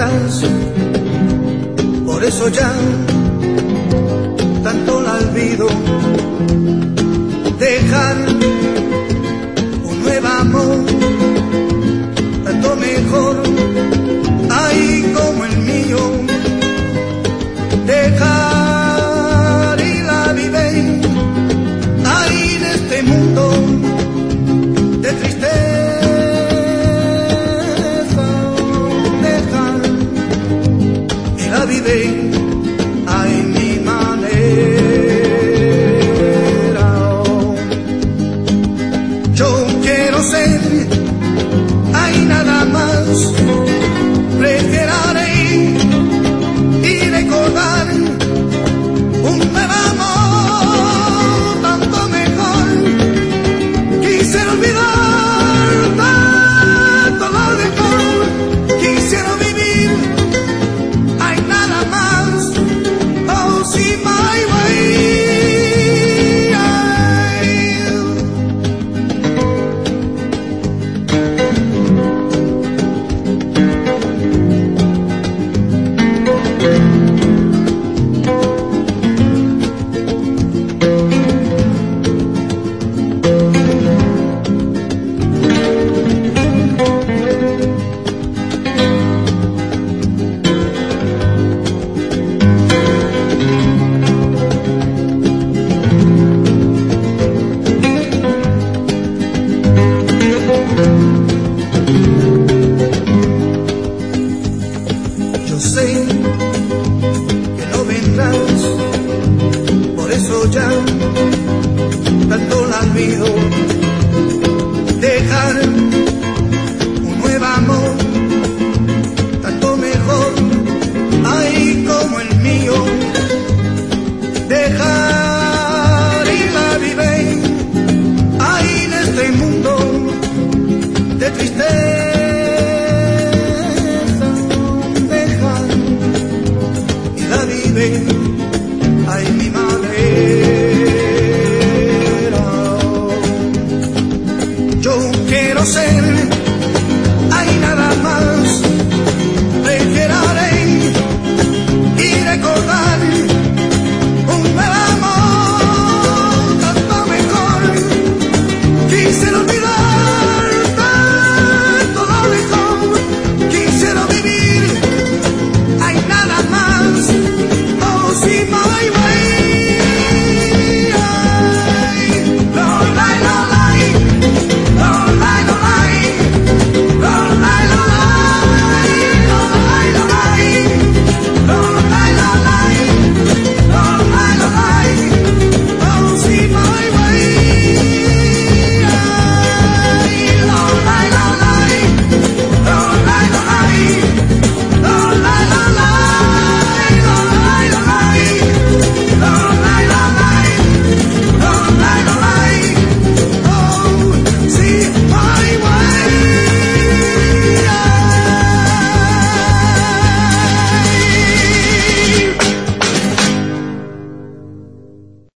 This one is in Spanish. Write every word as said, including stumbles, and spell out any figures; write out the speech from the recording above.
vendrás, por eso ya tanto la olvido. Dejar un nuevo amor, tanto mejor, ay como el mío. Dejar y la vive, ay en este mundo de tristeza. Dejar y la vive, ay mi manera. Yo quiero ser, hay nada más, reflexionaré y recordar un nuevo amor, tanto mejor. Quisiera olvidar tanto lo mejor, quisiera vivir, hay nada más, oh see my way. Yo sé que no vendrás, por eso ya